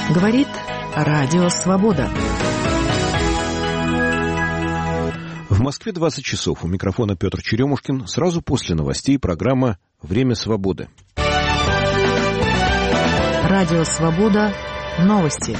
Говорит Радио Свобода. В Москве 20 часов. У микрофона Петр Черемушкин. Сразу после новостей программа «Время свободы». Радио Свобода. Новости.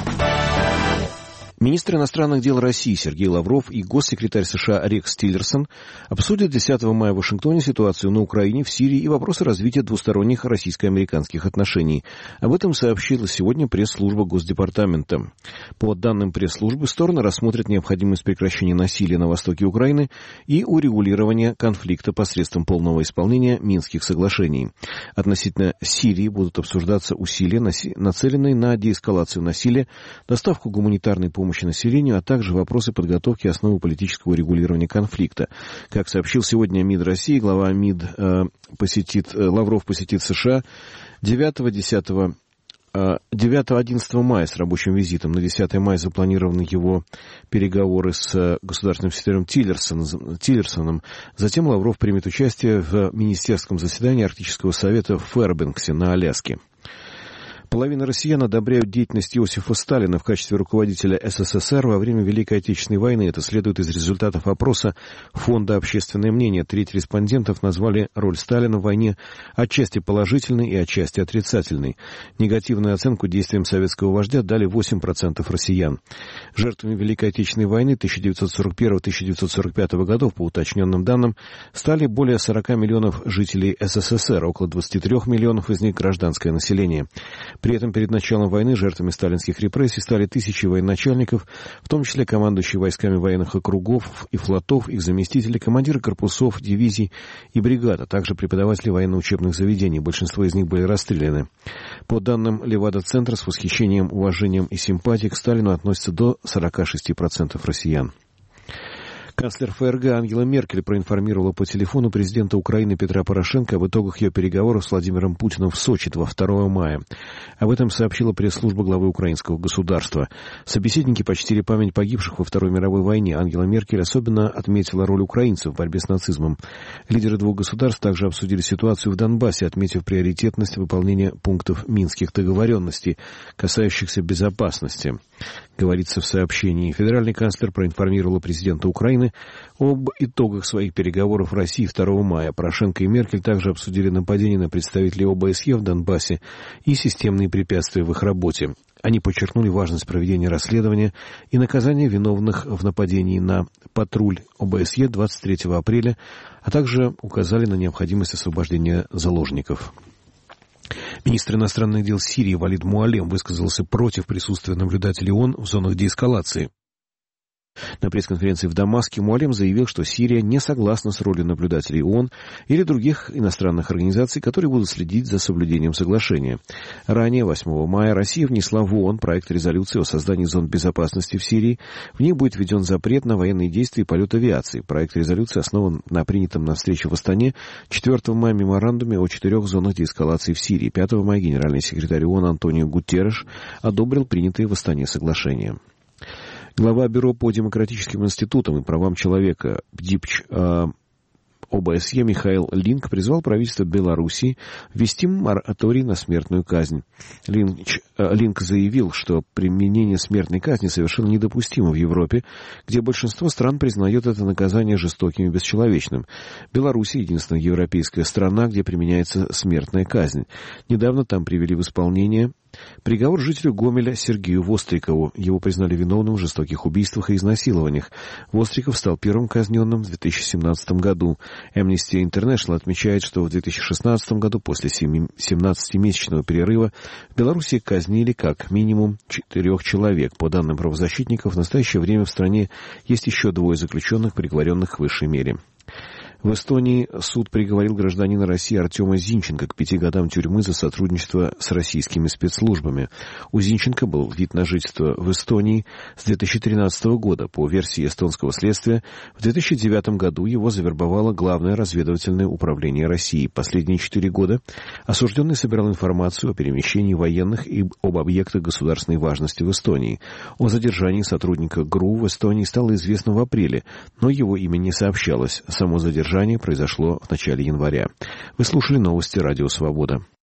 Министр иностранных дел России Сергей Лавров и госсекретарь США Рекс Тиллерсон обсудят 10 мая в Вашингтоне ситуацию на Украине, в Сирии и вопросы развития двусторонних российско-американских отношений. Об этом сообщила сегодня пресс-служба Госдепартамента. По данным пресс-службы, стороны рассмотрят необходимость прекращения насилия на востоке Украины и урегулирования конфликта посредством полного исполнения Минских соглашений. Относительно Сирии будут обсуждаться усилия, нацеленные на деэскалацию насилия, доставку гуманитарной помощи населению, а также вопросы подготовки основы политического регулирования конфликта. Как сообщил сегодня МИД России, глава МИД Лавров посетит США 9-11 мая с рабочим визитом. На 10 мая запланированы его переговоры с государственным секретарем Тиллерсоном. Затем Лавров примет участие в министерском заседании Арктического совета в Фэрбенксе на Аляске. Половина россиян одобряют деятельность Иосифа Сталина в качестве руководителя СССР во время Великой Отечественной войны. Это следует из результатов опроса Фонда «Общественное мнение». Треть респондентов назвали роль Сталина в войне отчасти положительной и отчасти отрицательной. Негативную оценку действиям советского вождя дали 8% россиян. Жертвами Великой Отечественной войны 1941-1945 годов, по уточненным данным, стали более 40 миллионов жителей СССР, около 23 миллионов из них гражданское население. При этом перед началом войны жертвами сталинских репрессий стали тысячи военачальников, в том числе командующие войсками военных округов и флотов, их заместители, командиры корпусов, дивизий и бригад, а также преподаватели военно-учебных заведений. Большинство из них были расстреляны. По данным Левада-центра, с восхищением, уважением и симпатией к Сталину относятся до 46% россиян. Канцлер ФРГ Ангела Меркель проинформировала по телефону президента Украины Петра Порошенко об итогах ее переговоров с Владимиром Путиным в Сочи 2 мая. Об этом сообщила пресс-служба главы украинского государства. Собеседники почтили память погибших во Второй мировой войне. Ангела Меркель особенно отметила роль украинцев в борьбе с нацизмом. Лидеры двух государств также обсудили ситуацию в Донбассе, отметив приоритетность выполнения пунктов Минских договоренностей, касающихся безопасности. Говорится в сообщении. Федеральный канцлер проинформировала президента Украины об итогах своих переговоров в России 2 мая. Порошенко и Меркель также обсудили нападения на представителей ОБСЕ в Донбассе и системные препятствия в их работе. Они подчеркнули важность проведения расследования и наказания виновных в нападении на патруль ОБСЕ 23 апреля, а также указали на необходимость освобождения заложников. Министр иностранных дел Сирии Валид Муалем высказался против присутствия наблюдателей ООН в зонах деэскалации. На пресс-конференции в Дамаске Муалем заявил, что Сирия не согласна с ролью наблюдателей ООН или других иностранных организаций, которые будут следить за соблюдением соглашения. Ранее, 8 мая, Россия внесла в ООН проект резолюции о создании зон безопасности в Сирии. В ней будет введен запрет на военные действия и полет авиации. Проект резолюции основан на принятом на встрече в Астане 4 мая меморандуме о 4 зонах деэскалации в Сирии. 5 мая генеральный секретарь ООН Антонио Гутерреш одобрил принятые в Астане соглашения. Глава Бюро по демократическим институтам и правам человека БДИПЧ ОБСЕ Михаил Линк призвал правительство Белоруссии ввести мораторий на смертную казнь. Линк заявил, что применение смертной казни совершенно недопустимо в Европе, где большинство стран признает это наказание жестоким и бесчеловечным. Беларусь — единственная европейская страна, где применяется смертная казнь. Недавно там привели в исполнение приговор жителю Гомеля Сергею Вострикову. Его признали виновным в жестоких убийствах и изнасилованиях. Востриков стал первым казненным в 2017 году. Amnesty International отмечает, что в 2016 году, после 17-месячного перерыва, в Беларуси казнили как минимум 4 человек. По данным правозащитников, в настоящее время в стране есть еще 2 заключенных, приговоренных к высшей мере. В Эстонии суд приговорил гражданина России Артема Зинченко к 5 годам тюрьмы за сотрудничество с российскими спецслужбами. У Зинченко был вид на жительство в Эстонии с 2013 года. По версии эстонского следствия, в 2009 году его завербовало Главное разведывательное управление России. Последние 4 года осужденный собирал информацию о перемещении военных и об объектах государственной важности в Эстонии. О задержании сотрудника ГРУ в Эстонии стало известно в апреле, но его имя не сообщалось. Само задержание произошло в начале января. Вы слушали новости Радио Свобода.